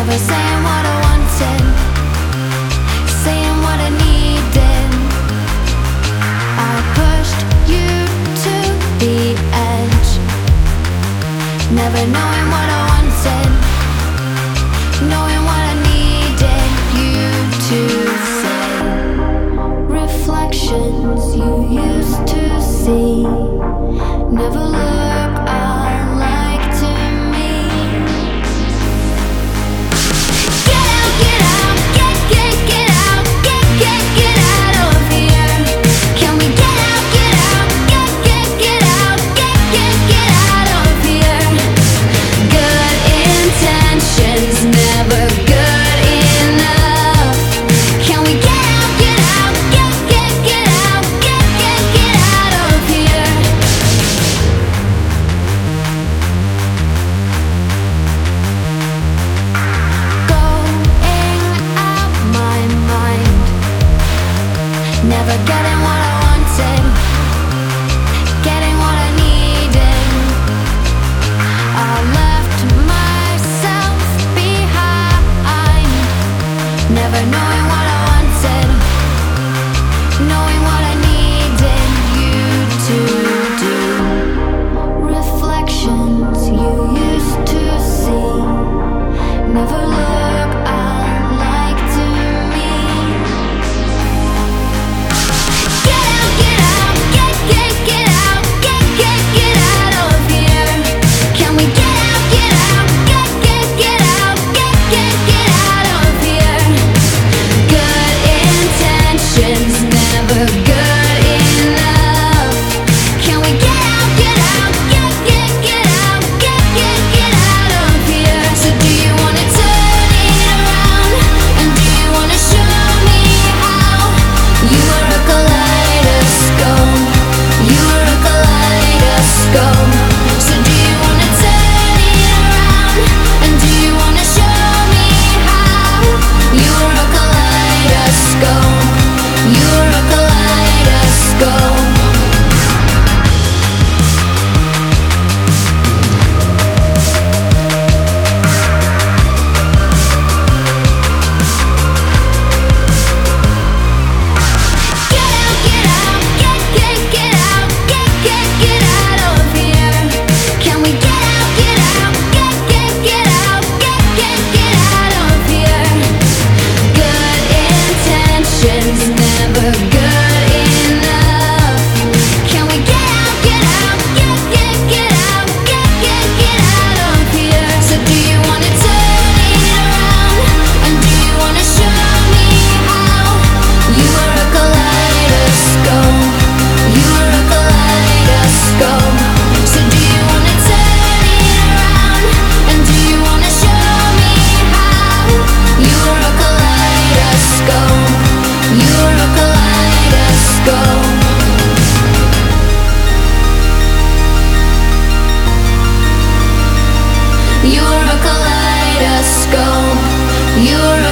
Never saying what I wanted, saying what I needed. I pushed you to the edge, never knowing what I wanted, knowing what I needed you to say. Reflections you used to see never look alike to me. Get out, get out, get out, get out of here. Can we get out, get out, get out, get out of here? Good intentions, never good enough. Can we get out, get out, get out, get out of here? Going out my mind, never getting what I wanted, getting what I needed. I left myself behind, never knowing what I wanted, knowing what I needed you to do. Reflections you used to see never look alike to me. Get out, get out, get out, get out of here. Can we get out, get out, get out, get out of here? Good intentions, never good enough. Can we get out, get out, get out, get out of here? So do you wanna turn it around, and do you wanna show me how? You are a kaleidoscope, you are a kaleidoscope. So do you wanna turn it around, and do you wanna show me how? You are a kaleidoscope, you are a kaleidoscope. Get out, get out, get out, get out of here. Can we get out, get out, get out, get out of here? Good intentions, never good enough. Can we get out, get out, get out, get out of here? So do you wanna turn it around, and do you wanna show me how? You are a kaleidoscope, you are a kaleidoscope. So do you wanna turn it around, and do you wanna show me how? You are a kaleidoscope, you are a kaleidoscope. You're a kaleidoscope, you're